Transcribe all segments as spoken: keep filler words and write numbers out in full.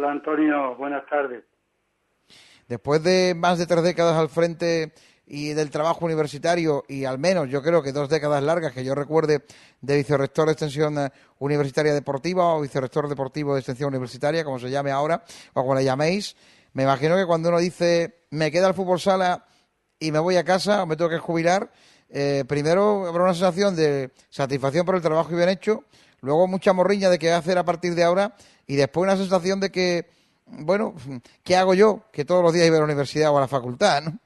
Hola Antonio, buenas tardes. Después de más de tres décadas al frente y del trabajo universitario, y al menos yo creo que dos décadas largas que yo recuerde de vicerrector de extensión universitaria deportiva o vicerrector deportivo de extensión universitaria, como se llame ahora, o como le llaméis, me imagino que cuando uno dice me queda el fútbol sala y me voy a casa o me tengo que jubilar, eh, primero habrá una sensación de satisfacción por el trabajo bien hecho, luego mucha morriña de qué hacer a partir de ahora y después una sensación de que, bueno, ¿qué hago yo? Que todos los días iba a la universidad o a la facultad, ¿no?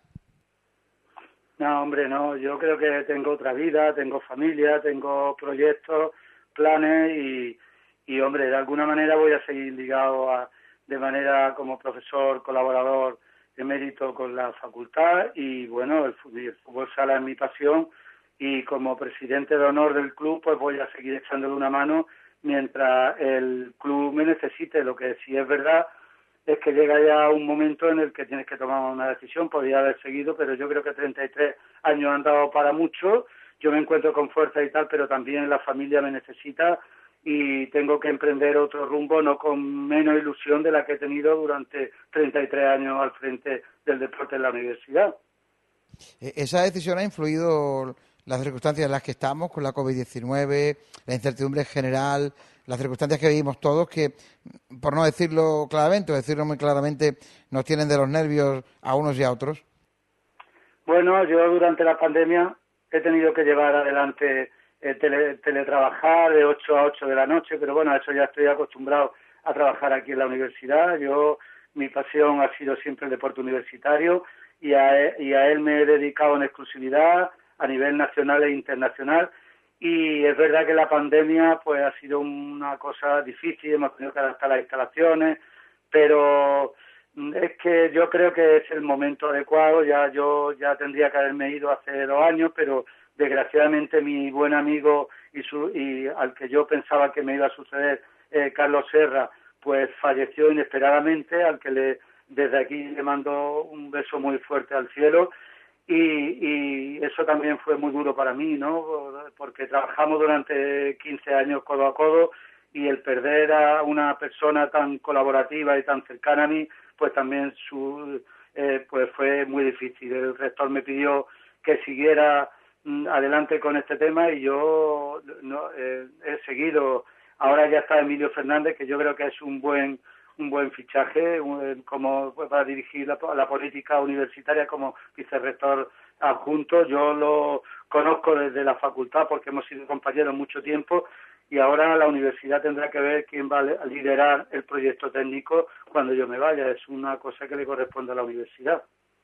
No, hombre, no, yo creo que tengo otra vida, tengo familia, tengo proyectos, planes y, y hombre, de alguna manera voy a seguir ligado a, de manera como profesor, colaborador emérito con la facultad y bueno, el, el fútbol sala es mi pasión y como presidente de honor del club pues voy a seguir echándole una mano mientras el club me necesite. Lo que sí es verdad es que llega ya un momento en el que tienes que tomar una decisión. Podría haber seguido, pero yo creo que treinta y tres años han dado para mucho. Yo me encuentro con fuerza y tal, pero también la familia me necesita y tengo que emprender otro rumbo, no con menos ilusión de la que he tenido durante treinta y tres años al frente del deporte en la universidad. ¿Esa decisión ha influido las circunstancias en las que estamos, con la covid diecinueve, la incertidumbre general, las circunstancias que vivimos todos, que, por no decirlo claramente, o decirlo muy claramente, nos tienen de los nervios a unos y a otros? Bueno, yo durante la pandemia he tenido que llevar adelante eh, tele, teletrabajar de ocho a ocho de la noche, pero bueno, a eso ya estoy acostumbrado a trabajar aquí en la universidad. Yo, mi pasión ha sido siempre el deporte universitario y a, él, y a él me he dedicado en exclusividad a nivel nacional e internacional. Y es verdad que la pandemia pues ha sido una cosa difícil, hemos tenido que adaptar las instalaciones, pero es que yo creo que es el momento adecuado. Ya yo ya tendría que haberme ido hace dos años, pero desgraciadamente mi buen amigo y, su, y al que yo pensaba que me iba a suceder, eh, Carlos Serra, pues falleció inesperadamente, al que le desde aquí le mando un beso muy fuerte al cielo. Y, y eso también fue muy duro para mí, ¿no? Porque trabajamos durante quince años codo a codo y el perder a una persona tan colaborativa y tan cercana a mí, pues también su, eh, pues fue muy difícil. El rector me pidió que siguiera mm, adelante con este tema y yo no, eh, he seguido. Ahora ya está Emilio Fernández, que yo creo que es un buen un buen fichaje un, como para dirigir la, la política universitaria como vicerrector adjunto. Yo lo conozco desde la facultad porque hemos sido compañeros mucho tiempo y ahora la universidad tendrá que ver quién va a liderar el proyecto técnico cuando yo me vaya. Es una cosa que le corresponde a la universidad.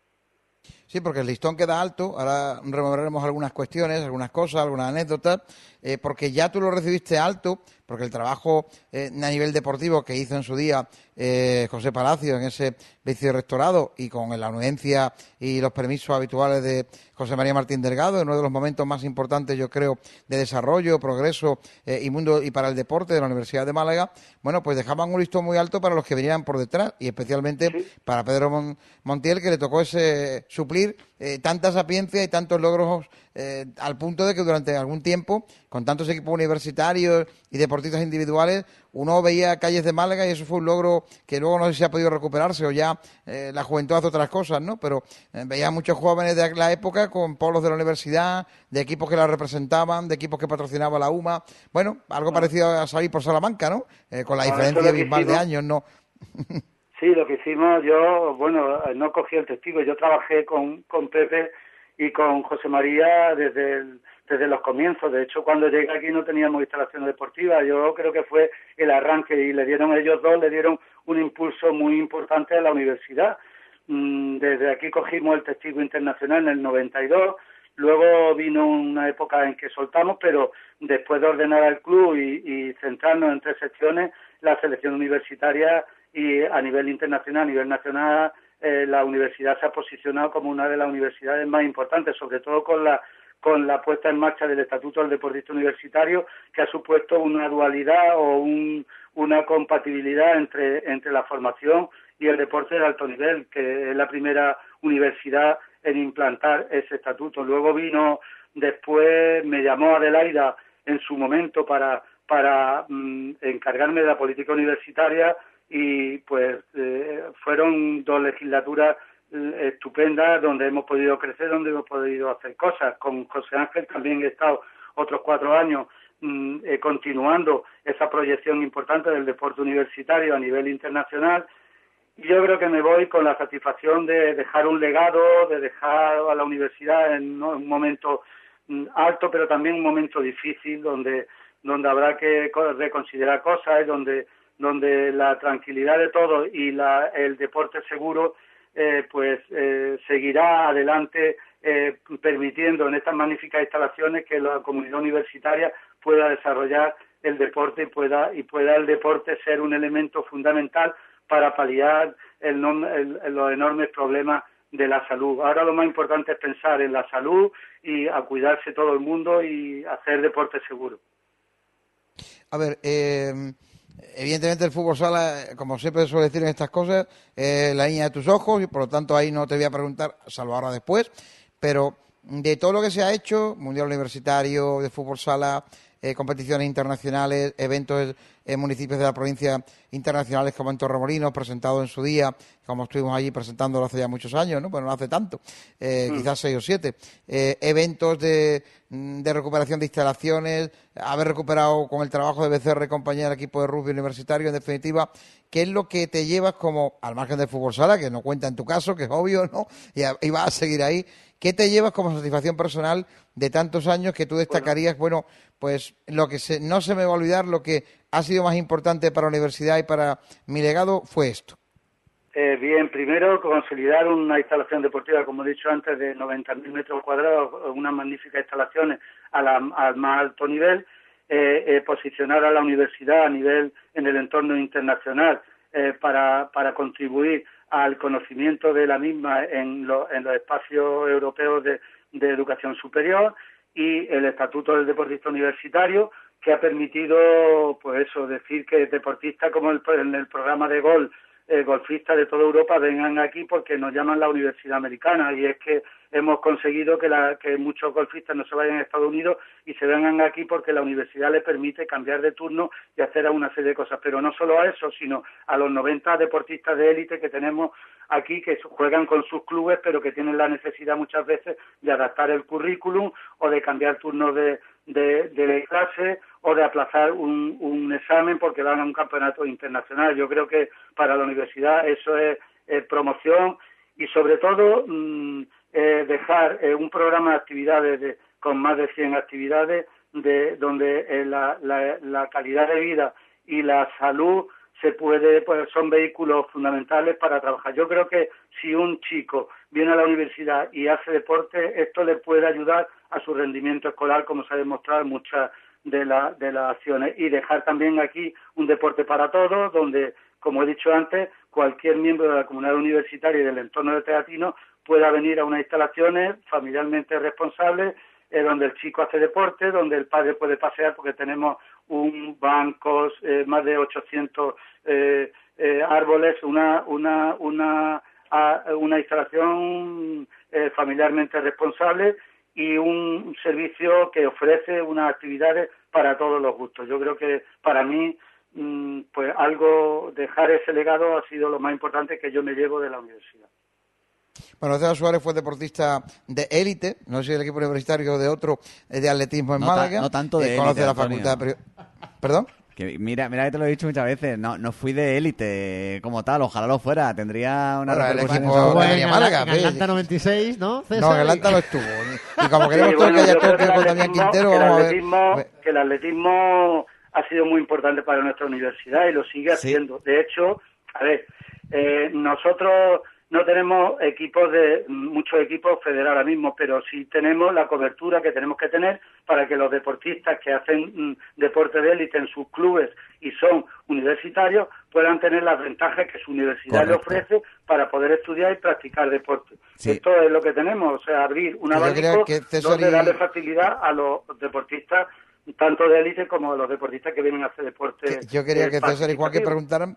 Sí, porque el listón queda alto. Ahora removeremos algunas cuestiones, algunas cosas, algunas anécdotas, eh, porque ya tú lo recibiste alto, porque el trabajo eh, a nivel deportivo que hizo en su día eh, José Palacio en ese vicerrectorado y con la anuencia y los permisos habituales de José María Martín Delgado, en uno de los momentos más importantes, yo creo, de desarrollo, progreso eh, y mundo y para el deporte de la Universidad de Málaga, bueno, pues dejaban un listón muy alto para los que venían por detrás y especialmente Sí. para Pedro Mon- Montiel, que le tocó ese suplir eh, tanta sapiencia y tantos logros eh, al punto de que durante algún tiempo, con tantos equipos universitarios y deportistas individuales, uno veía calles de Málaga y eso fue un logro que luego no sé si ha podido recuperarse o ya eh, la juventud hace otras cosas, ¿no? Pero eh, veía muchos jóvenes de la época con polos de la universidad, de equipos que la representaban, de equipos que patrocinaba la U M A. Bueno, algo Bueno, parecido a salir por Salamanca, ¿no? Eh, con la bueno, eso es diferencia lo que abismal de hicimos. años, ¿no? Sí, lo que hicimos, yo, bueno, no cogí el testigo, yo trabajé con, con Pepe y con José María desde, el, desde los comienzos. De hecho, cuando llegué aquí no teníamos instalaciones deportivas. Yo creo que fue el arranque y le dieron, ellos dos le dieron un impulso muy importante a la universidad. Desde aquí cogimos el testigo internacional en el noventa y dos, luego vino una época en que soltamos, pero después de ordenar al club y, y centrarnos en tres secciones, la selección universitaria y a nivel internacional, a nivel nacional, eh, la universidad se ha posicionado como una de las universidades más importantes, sobre todo con la con la puesta en marcha del Estatuto del Deportista Universitario, que ha supuesto una dualidad o un, una compatibilidad entre, entre la formación y el deporte de alto nivel, que es la primera universidad en implantar ese estatuto. Luego vino, después me llamó Adelaida en su momento para, para mmm, encargarme de la política universitaria y pues eh, fueron dos legislaturas estupendas donde hemos podido crecer, donde hemos podido hacer cosas. Con José Ángel también he estado otros cuatro años mmm, eh, continuando esa proyección importante del deporte universitario a nivel internacional. Y yo creo que me voy con la satisfacción de dejar un legado, de dejar a la universidad en, ¿no?, un momento mmm, alto, pero también un momento difícil, donde donde habrá que reconsiderar cosas, donde donde la tranquilidad de todos y la, el deporte seguro eh, pues eh, seguirá adelante, eh, permitiendo en estas magníficas instalaciones que la comunidad universitaria pueda desarrollar el deporte y pueda y pueda el deporte ser un elemento fundamental para paliar el, el, los enormes problemas de la salud. Ahora lo más importante es pensar en la salud y a cuidarse todo el mundo y hacer deporte seguro. A ver, eh, evidentemente el fútbol sala, como siempre suele decir en estas cosas, es eh, la niña de tus ojos y por lo tanto ahí no te voy a preguntar, salvo ahora después, pero de todo lo que se ha hecho, Mundial Universitario de Fútbol Sala, eh, competiciones internacionales, eventos en municipios de la provincia internacionales como en Torremolinos, presentado en su día, como estuvimos allí presentándolo hace ya muchos años, ¿no? Bueno, no hace tanto, eh, mm. quizás seis o siete. Eh, eventos de, de recuperación de instalaciones, haber recuperado con el trabajo de Becerra y compañía el equipo de rugby universitario, en definitiva, ¿qué es lo que te llevas como, al margen del fútbol sala, que no cuenta en tu caso, que es obvio, ¿no? Y, y vas a seguir ahí. ¿Qué te llevas como satisfacción personal de tantos años que tú destacarías, bueno, bueno pues lo que se, no se me va a olvidar, lo que ha sido más importante para la universidad y para mi legado fue esto? Eh, bien, primero consolidar una instalación deportiva, como he dicho antes, de noventa mil metros cuadrados, unas magníficas instalaciones a la, al más alto nivel, eh, eh, posicionar a la universidad a nivel en el entorno internacional eh, para, para contribuir al conocimiento de la misma en, lo, en los espacios europeos de, de educación superior, y el Estatuto del Deportista Universitario, que ha permitido, pues eso, decir que deportistas como el, en el programa de gol, eh, golfistas de toda Europa vengan aquí porque nos llaman la Universidad Americana, y es que hemos conseguido que, la, que muchos golfistas no se vayan a Estados Unidos y se vengan aquí porque la universidad les permite cambiar de turno y hacer una serie de cosas. Pero no solo a eso, sino a los noventa deportistas de élite que tenemos aquí, que juegan con sus clubes, pero que tienen la necesidad muchas veces de adaptar el currículum o de cambiar turnos de, de, de clase o de aplazar un, un examen porque van a un campeonato internacional. Yo creo que para la universidad eso es, es promoción y sobre todo mmm, eh, dejar eh, un programa de actividades de, con más de cien actividades de donde eh, la, la, la calidad de vida y la salud se puede, pues son vehículos fundamentales para trabajar. Yo creo que si un chico viene a la universidad y hace deporte, esto le puede ayudar a su rendimiento escolar, como se ha demostrado en muchas de, la, de las acciones. Y dejar también aquí un deporte para todos, donde, como he dicho antes, cualquier miembro de la comunidad universitaria y del entorno de Teatino pueda venir a unas instalaciones familiarmente responsables, eh, donde el chico hace deporte, donde el padre puede pasear, porque tenemos un bancos, eh, más de ochocientos eh, eh, árboles, una una una a, una instalación eh, familiarmente responsable y un servicio que ofrece unas actividades para todos los gustos. Yo creo que para mí mmm, pues algo, dejar ese legado ha sido lo más importante que yo me llevo de la universidad. Bueno, César Suárez fue deportista de élite, no sé si del equipo universitario o de otro, de atletismo en no Málaga. Ta, no tanto de élite, conoce la Antonio. facultad de... ¿Perdón? Que mira, mira que te lo he dicho muchas veces, no no fui de élite como tal, ojalá lo fuera, tendría una bueno, repercusión. El equipo en, de Málaga, en Atlanta noventa y seis, ¿no? César? No, en Atlanta no estuvo. Y como queremos sí, todo bueno, que haya yo creo Tokio que con Damián Quintero, que vamos el a atletismo, ver. Que el atletismo ha sido muy importante para nuestra universidad y lo sigue haciendo. Sí. De hecho, a ver, eh, nosotros no tenemos equipos de muchos equipos federados ahora mismo, pero sí tenemos la cobertura que tenemos que tener para que los deportistas que hacen mm, deporte de élite en sus clubes y son universitarios puedan tener las ventajas que su universidad le ofrece para poder estudiar y practicar deporte. Sí. Esto es lo que tenemos, o sea, abrir un abanico donde y... darle facilidad a los deportistas tanto de élite como a los deportistas que vienen a hacer deporte. Que yo quería eh, que César y Juan que preguntaran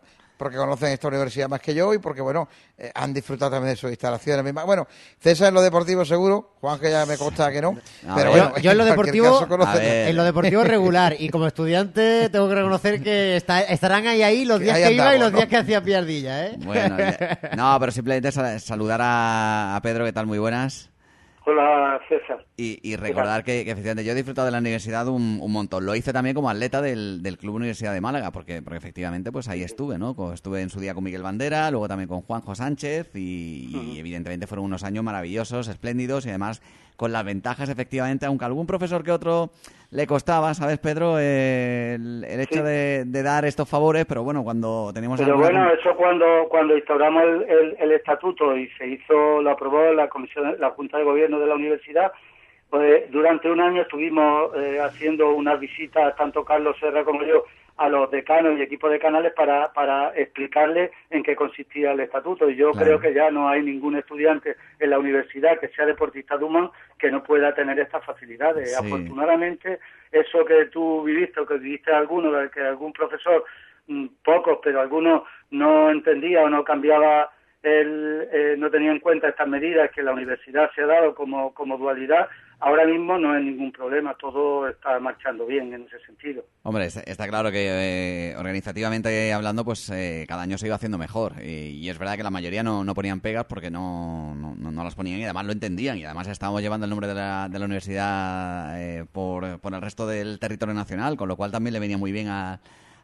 porque conocen esta universidad más que yo y porque, bueno, eh, han disfrutado también de sus instalaciones mismas. Bueno, César en lo deportivo seguro, Juan que ya me consta que no, A pero ver, bueno, yo en lo deportivo, caso conoce- en lo deportivo regular, y como estudiante tengo que reconocer que está, estarán ahí ahí los días Ahí que iba y andamos, los días ¿no? que hacía piardilla, ¿eh? Bueno, ya- no, pero simplemente sal- saludar a, a Pedro, ¿qué tal? Muy buenas. Hola, César. Y, y recordar que, que efectivamente yo he disfrutado de la universidad un, un montón. Lo hice también como atleta del, del Club Universidad de Málaga, porque, porque efectivamente pues ahí estuve, ¿no? Co- Estuve en su día con Miguel Bandera, luego también con Juanjo Sánchez y, y evidentemente fueron unos años maravillosos, espléndidos y además con las ventajas efectivamente, aunque a algún profesor que otro le costaba, ¿sabes, Pedro? Eh, el, el hecho Sí. de, de dar estos favores, pero bueno, cuando teníamos... Pero alguna bueno, con- eso cuando cuando instauramos el, el, el estatuto y se hizo, lo aprobó la comisión, la Junta de Gobierno de la universidad, pues durante un año estuvimos eh, haciendo unas visitas, tanto Carlos Serra como yo, a los decanos y equipos decanales para, para explicarles en qué consistía el estatuto. Y yo Claro. creo que ya no hay ningún estudiante en la universidad que sea deportista de Human que no pueda tener estas facilidades. Sí. Afortunadamente, eso que tú viviste o que viviste alguno, que algún profesor, mm, pocos, pero algunos no entendía o no cambiaba, el, eh, no tenía en cuenta estas medidas que la universidad se ha dado como, como dualidad. Ahora mismo no hay ningún problema, todo está marchando bien en ese sentido. Hombre, está, está claro que eh, organizativamente hablando, pues eh, cada año se iba haciendo mejor. Y, y es verdad que la mayoría no, no ponían pegas porque no, no, no- no las ponían y además lo entendían. Y además estábamos llevando el nombre de la, de la universidad eh, por, por el resto del territorio nacional, con lo cual también le venía muy bien a,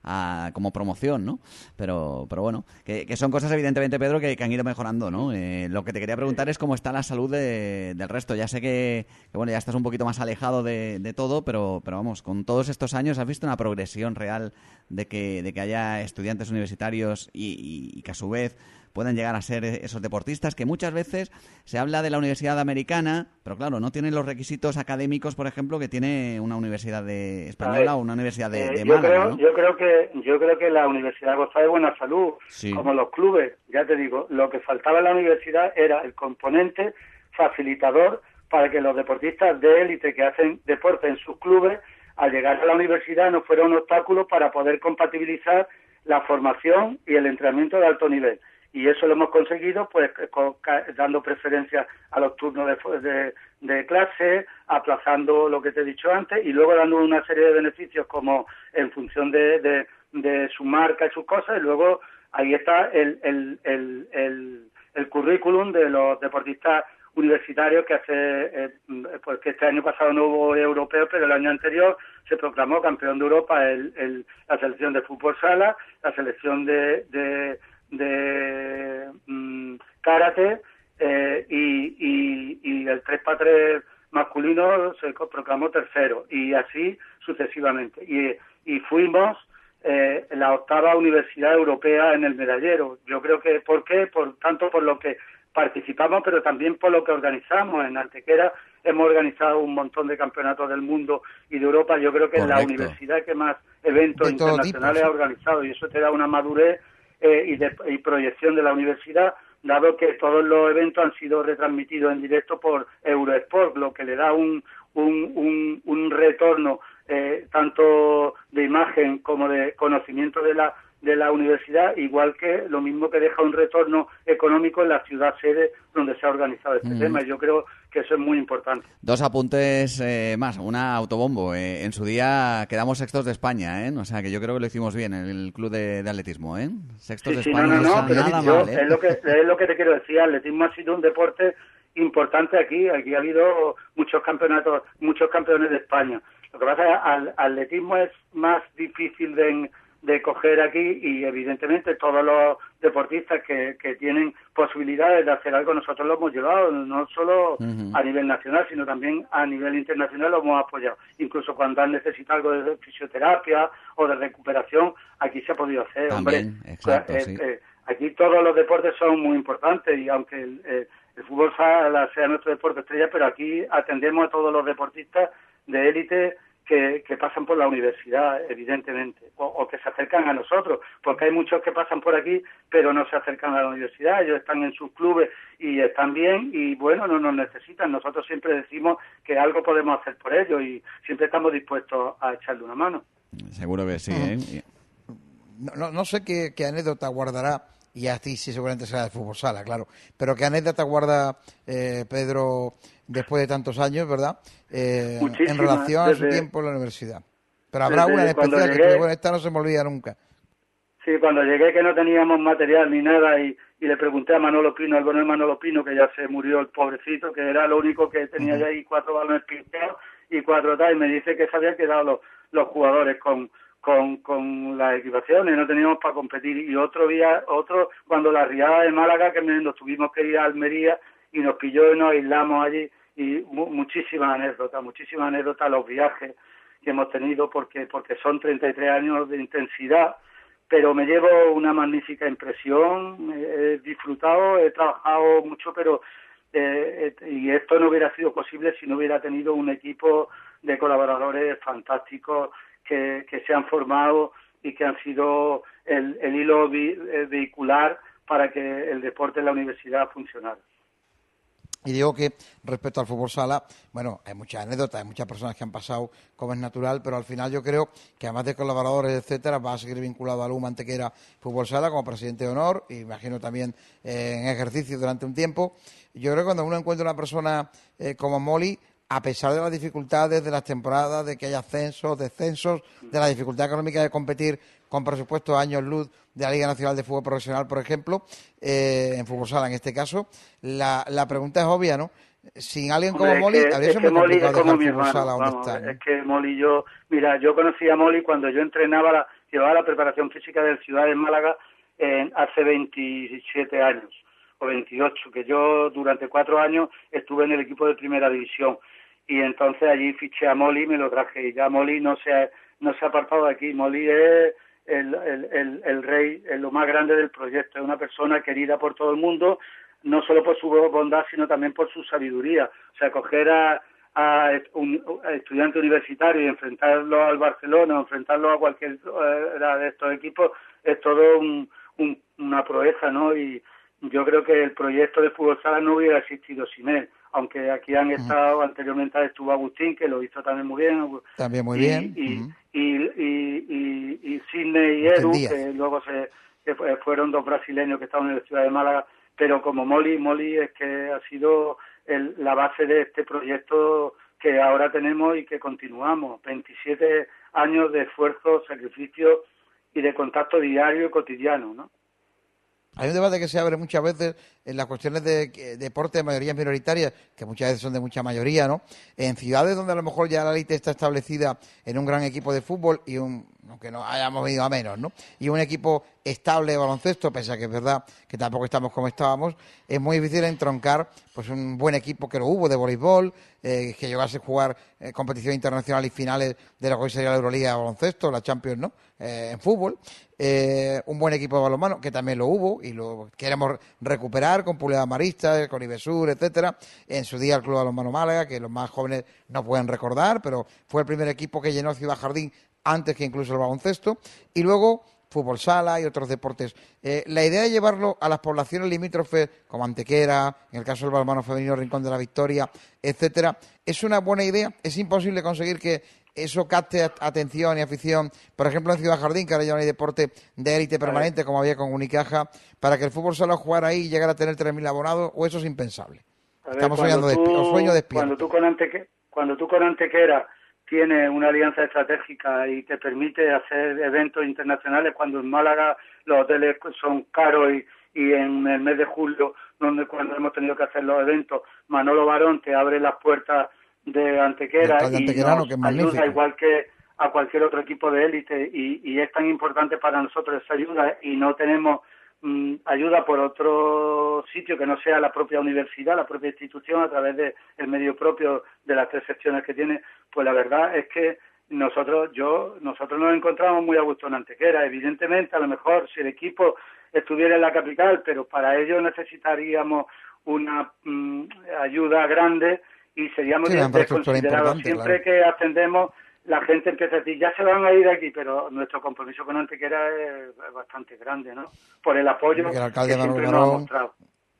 a- como promoción, ¿no? Pero, pero bueno, que, que son cosas evidentemente, Pedro, que, que han ido mejorando, ¿no? Eh, lo que te quería preguntar es cómo está la salud de- del resto. Ya sé que, que, bueno, ya estás un poquito más alejado de, de todo, pero, pero vamos, con todos estos años, ¿has visto una progresión real de que, de que haya estudiantes universitarios y, y- y que a su vez puedan llegar a ser esos deportistas? Que muchas veces se habla de la universidad americana, pero claro, no tienen los requisitos académicos, por ejemplo, que tiene una universidad de española o una universidad de, Eh, de yo Málaga, creo, ¿no? yo creo que yo creo que la universidad goza de buena salud, Sí. como los clubes. Ya te digo, lo que faltaba en la universidad era el componente facilitador para que los deportistas de élite que hacen deporte en sus clubes, al llegar a la universidad, no fuera un obstáculo para poder compatibilizar la formación y el entrenamiento de alto nivel. Y eso lo hemos conseguido pues con, ca- dando preferencia a los turnos de, fu- de, de clase, aplazando lo que te he dicho antes y luego dando una serie de beneficios como en función de, de, de su marca y sus cosas. Y luego ahí está el, el, el, el, el currículum de los deportistas universitarios que hace eh, pues que este año pasado no hubo europeo, pero el año anterior se proclamó campeón de Europa el, el, la selección de fútbol sala, la selección de, de de mm, karate eh, y, y, y el tres para tres masculino se proclamó tercero y así sucesivamente y, y fuimos eh, la octava universidad europea en el medallero. Yo creo que, ¿por qué? Por tanto por lo que participamos, pero también por lo que organizamos. En Antequera hemos organizado un montón de campeonatos del mundo y de Europa. Yo creo que es la Correcto. universidad que más eventos De todo internacionales tipo, ha sí. organizado y eso te da una madurez eh, y, de, y proyección de la universidad, dado que todos los eventos han sido retransmitidos en directo por Eurosport, lo que le da un, un, un, un retorno eh, tanto de imagen como de conocimiento de la de la universidad, igual que lo mismo que deja un retorno económico en la ciudad sede donde se ha organizado este Mm. tema. Y yo creo que eso es muy importante. Dos apuntes eh, más, una autobombo. Eh, en su día quedamos sextos de España, ¿eh? O sea, que yo creo que lo hicimos bien en el club de, de atletismo, ¿eh? Sextos Sí, de sí, España, no, no, o sea, no, pero nada yo- mal, ¿eh? es, lo que, es lo que te quiero decir. El atletismo ha sido un deporte importante aquí. Aquí ha habido muchos campeonatos, muchos campeones de España. Lo que pasa es que el atletismo es más difícil de, de coger aquí y evidentemente todos los deportistas que, que tienen posibilidades de hacer algo nosotros lo hemos llevado, no solo Ujú. a nivel nacional sino también a nivel internacional lo hemos apoyado, incluso cuando han necesitado algo de fisioterapia o de recuperación aquí se ha podido hacer. También, hombre. exacto, Eh, sí. eh, aquí todos los deportes son muy importantes y aunque el, eh, el fútbol sala sea nuestro deporte estrella, pero aquí atendemos a todos los deportistas de élite que, que pasan por la universidad, evidentemente, o, o que se acercan a nosotros, porque hay muchos que pasan por aquí, pero no se acercan a la universidad, ellos están en sus clubes y están bien y, bueno, no nos necesitan. Nosotros siempre decimos que algo podemos hacer por ellos y siempre estamos dispuestos a echarle una mano. Seguro que sí, ¿eh? no, no, no sé qué, qué anécdota guardará, y a ti sí seguramente será de fútbol sala, claro, pero qué anécdota guarda eh, Pedro después de tantos años, ¿verdad? Eh, en relación a su desde, tiempo en la universidad. Pero habrá una en especial llegué, que bueno, esta no se me olvida nunca. Sí, cuando llegué que no teníamos material ni nada y, y le pregunté a Manolo Pino, al bueno Manolo Pino, que ya se murió el pobrecito, que era lo único que tenía uh-huh. ya ahí cuatro balones pintados y cuatro tal, y me dice que se habían quedado los, los jugadores con, con, con las equipaciones, no teníamos para competir. Y otro día, otro, cuando la riada de Málaga, que me, nos tuvimos que ir a Almería y nos pilló y nos aislamos allí, y mu, muchísimas anécdotas, muchísimas anécdotas, los viajes que hemos tenido, porque porque son treinta y tres años de intensidad, pero me llevo una magnífica impresión, he disfrutado, he trabajado mucho, pero eh, y esto no hubiera sido posible si no hubiera tenido un equipo de colaboradores fantásticos que, que se han formado y que han sido el, el hilo vi, el vehicular para que el deporte en la universidad funcionara. Y digo que respecto al fútbol sala, bueno, hay muchas anécdotas, hay muchas personas que han pasado como es natural, pero al final yo creo que además de colaboradores, etcétera, va a seguir vinculado a Luma Antequera Fútbol Sala como presidente de honor, y imagino también eh, en ejercicio durante un tiempo. Yo creo que cuando uno encuentra una persona eh, como Molly, a pesar de las dificultades de las temporadas, de que haya ascensos, descensos, de la dificultad económica de competir con presupuestos años luz de la Liga Nacional de Fútbol Profesional, por ejemplo, eh, en fútbol sala en este caso, la, la pregunta es obvia, ¿no? Sin alguien Hombre, como Molly, que, habría sido muy complicado dejar el fútbol sala donde vamos, está, ¿no? Es que Molly, yo, mira, yo conocí a Molly cuando yo entrenaba, la, llevaba la preparación física del Ciudad de Málaga eh, hace veintisiete años, o veintiocho, que yo durante cuatro años estuve en el equipo de Primera División, y entonces allí fiché a Molly y me lo traje, y ya Molly no se ha, no se ha apartado de aquí. Molly es el, el, el, el rey, es lo más grande del proyecto, es una persona querida por todo el mundo, no solo por su bondad, sino también por su sabiduría. O sea, coger a, a un a estudiante universitario y enfrentarlo al Barcelona, o enfrentarlo a cualquier uh, de estos equipos, es todo un, un, una proeza, ¿no? Y yo creo que el proyecto de fútbol sala no hubiera existido sin él, aunque aquí han estado, uh-huh. anteriormente estuvo Agustín, que lo hizo también muy bien. También muy y, bien. Y, uh-huh. y, y, y, y Sidney y Edu, que luego se que fueron dos brasileños que estaban en la ciudad de Málaga, pero como Molly, Molly es que ha sido el, la base de este proyecto que ahora tenemos y que continuamos. veintisiete años de esfuerzo, sacrificio y de contacto diario y cotidiano, ¿no? Hay un debate que se abre muchas veces en las cuestiones de, de deporte de mayorías minoritarias, que muchas veces son de mucha mayoría, ¿no? En ciudades donde a lo mejor ya la élite está establecida en un gran equipo de fútbol y un, aunque no hayamos ido a menos, ¿no? Y un equipo estable de baloncesto, pese a que es verdad que tampoco estamos como estábamos, es muy difícil entroncar pues un buen equipo que lo hubo de voleibol, eh, que llegase a jugar eh, competición internacional y finales de lo que hoy sería la Euroliga de baloncesto, la Champions, ¿no? Eh, en fútbol, eh, un buen equipo de balonmano, que también lo hubo y lo queremos recuperar con Puleada Marista, con Ibesur, etcétera. En su día el Club de Balonmano Málaga, que los más jóvenes no pueden recordar, pero fue el primer equipo que llenó Ciudad Jardín antes que incluso el baloncesto. Y luego fútbol sala y otros deportes. Eh, la idea de llevarlo a las poblaciones limítrofes, como Antequera, en el caso del balonmano femenino Rincón de la Victoria, etcétera, es una buena idea. Es imposible conseguir que eso capte atención y afición, por ejemplo en Ciudad Jardín, que ahora ya no hay deporte de élite permanente como había con Unicaja, para que el fútbol sala jugara ahí y llegara a tener tres mil abonados, o eso es impensable. Ver, Estamos soñando de sueño despierto. Cuando tú con Antequera, cuando tú con Antequera tienes una alianza estratégica y te permite hacer eventos internacionales, cuando en Málaga los hoteles son caros y, y en el mes de julio, donde cuando hemos tenido que hacer los eventos, Manolo Barón te abre las puertas de Antequera y nos ayuda igual que a cualquier otro equipo de élite, y, y es tan importante para nosotros esa ayuda, y no tenemos mmm, ayuda por otro sitio que no sea la propia universidad, la propia institución, a través del de medio propio de las tres secciones que tiene. Pues la verdad es que nosotros yo nosotros nos encontramos muy a gusto en Antequera. Evidentemente, a lo mejor si el equipo estuviera en la capital, pero para ello necesitaríamos una mmm, ayuda grande, y seríamos sí, desconsiderados. Siempre claro. que ascendemos, la gente empieza a decir, ya se van a ir de aquí, pero nuestro compromiso con Antequera es bastante grande, ¿no? Por el apoyo el alcalde que siempre Manuel nos ha Barón mostrado.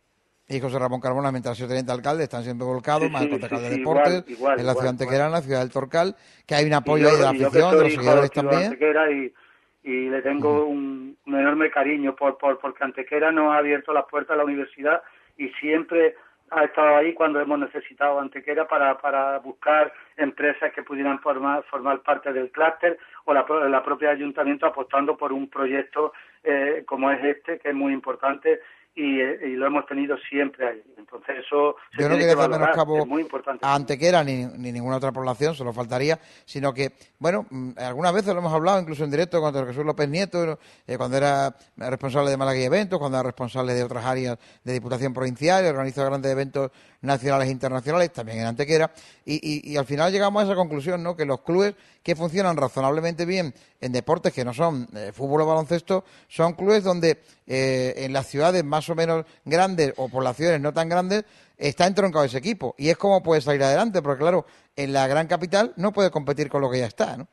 Y José Ramón Carmona, mientras ha sido teniente alcalde, están siendo volcados, sí, más el sí, concejal sí, de sí, deportes, igual, igual, en la igual, ciudad igual. antequerana, en la ciudad del Torcal, que hay un apoyo yo, ahí de la afición, de los seguidores de también. Antequera y, y le tengo un, un enorme cariño por, por porque Antequera nos ha abierto las puertas a la universidad y siempre ha estado ahí cuando hemos necesitado Antequera para, para buscar empresas que pudieran formar, formar parte del clúster o la, la propia ayuntamiento apostando por un proyecto eh, como es este, que es muy importante y, y lo hemos tenido siempre ahí. Entonces eso se Yo no tiene quería que hacer valorar, menoscabo es muy importante. a Antequera ni, ni ninguna otra población, solo faltaría, sino que, bueno, algunas veces lo hemos hablado, incluso en directo, con Jesús López Nieto, eh, cuando era responsable de Málaga y Eventos, cuando era responsable de otras áreas de Diputación Provincial, y organiza grandes eventos nacionales e internacionales, también en Antequera, y, y, y al final llegamos a esa conclusión, ¿no?, que los clubes que funcionan razonablemente bien en deportes que no son eh, fútbol o baloncesto, son clubes donde eh, en las ciudades más o menos grandes o poblaciones no tan grandes está entroncado ese equipo y es como puede salir adelante, porque claro, en la gran capital no puede competir con lo que ya está, ¿no?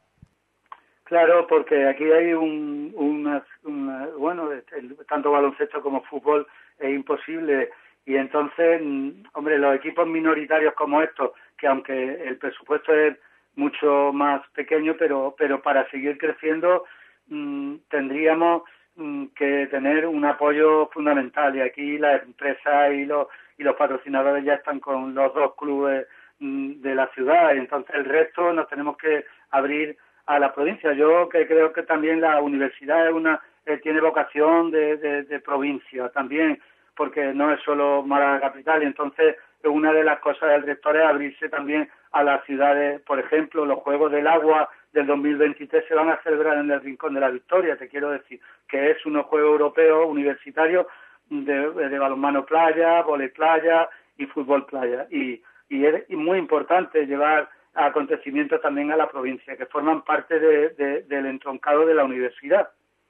Claro, porque aquí hay un, una, una bueno, el, tanto baloncesto como fútbol es imposible y entonces, hombre, los equipos minoritarios como estos, que aunque el presupuesto es mucho más pequeño, pero pero para seguir creciendo mmm, tendríamos mmm, que tener un apoyo fundamental y aquí las empresas y los y los patrocinadores ya están con los dos clubes mmm, de la ciudad y entonces el resto nos tenemos que abrir a la provincia. Yo que creo que también la universidad es una eh, tiene vocación de, de, de provincia también, porque no es solo Málaga capital y entonces una de las cosas del rector es abrirse también a las ciudades. Por ejemplo, los Juegos del Agua del dos mil veintitrés se van a celebrar en el Rincón de la Victoria, te quiero decir, que es unos Juegos Europeos universitarios de, de balonmano playa, vóley playa y fútbol playa. Y, y es muy importante llevar acontecimientos también a la provincia, que forman parte de, de, del entroncado de la universidad.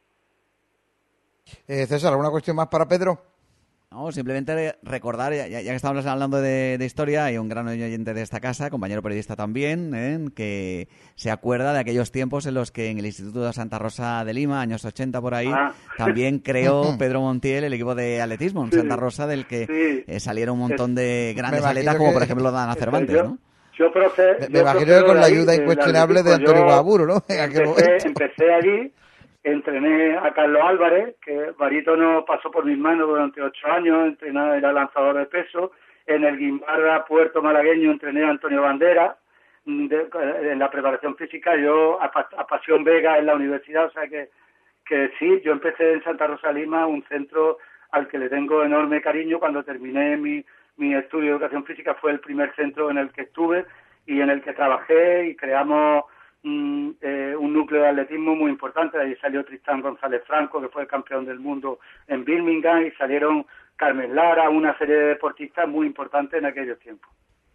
Eh, César, ¿alguna cuestión más para Pedro? No, simplemente recordar, ya, ya que estamos hablando de, de historia, hay un gran oyente de esta casa, compañero periodista también, ¿eh?, que se acuerda de aquellos tiempos en los que en el Instituto de Santa Rosa de Lima, años ochenta por ahí, ah. también creó Pedro Montiel el equipo de atletismo en sí, Santa Rosa, del que sí. eh, salieron un montón de grandes atletas, como por ejemplo Dana Cervantes, yo, ¿no? Yo profe, me, me imagino que con la ayuda ahí, incuestionable de, de Antonio Guaburo, ¿no? Empecé, empecé allí. Entrené a Carlos Álvarez, que barítono pasó por mis manos durante ocho años, entrenaba, era lanzador de peso. En el Guimbarra, Puerto Malagueño, entrené a Antonio Bandera. De, en la preparación física, yo a, a Pasión Vega en la universidad, o sea que, que sí, yo empecé en Santa Rosa Lima, un centro al que le tengo enorme cariño. Cuando terminé mi, mi estudio de educación física fue el primer centro en el que estuve y en el que trabajé y creamos un, eh, un núcleo de atletismo muy importante. De ahí salió Tristán González Franco, que fue el campeón del mundo en Birmingham, y salieron Carmen Lara, una serie de deportistas muy importantes en aquellos tiempos.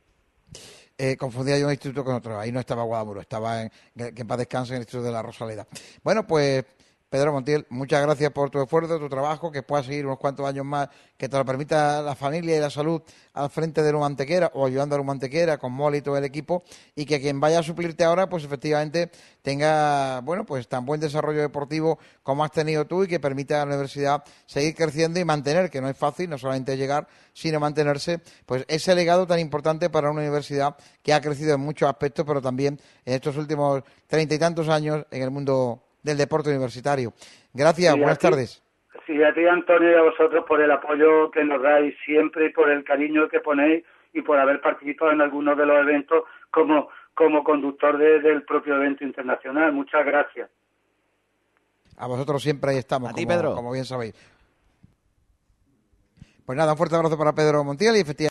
Eh, confundía yo un instituto con otro. Ahí no estaba Guadamuro, estaba en, que en paz descanse, en el Instituto de la Rosaleda. Bueno, pues Pedro Montiel, muchas gracias por tu esfuerzo, tu trabajo, que puedas seguir unos cuantos años más, que te lo permita la familia y la salud al frente de Lumantequera o ayudando a Lumantequera con Moli y todo el equipo, y que quien vaya a suplirte ahora, pues efectivamente tenga, bueno, pues tan buen desarrollo deportivo como has tenido tú y que permita a la universidad seguir creciendo y mantener, que no es fácil, no solamente llegar, sino mantenerse, pues ese legado tan importante para una universidad que ha crecido en muchos aspectos, pero también en estos últimos treinta y tantos años en el mundo del deporte universitario. Gracias, sí, buenas ti, tardes. Sí, a ti, Antonio, y a vosotros por el apoyo que nos dais siempre y por el cariño que ponéis y por haber participado en algunos de los eventos como, como conductor de, del propio evento internacional. Muchas gracias. A vosotros siempre ahí estamos, a ti, como, Pedro. como bien sabéis. Pues nada, un fuerte abrazo para Pedro Montiel y efectivamente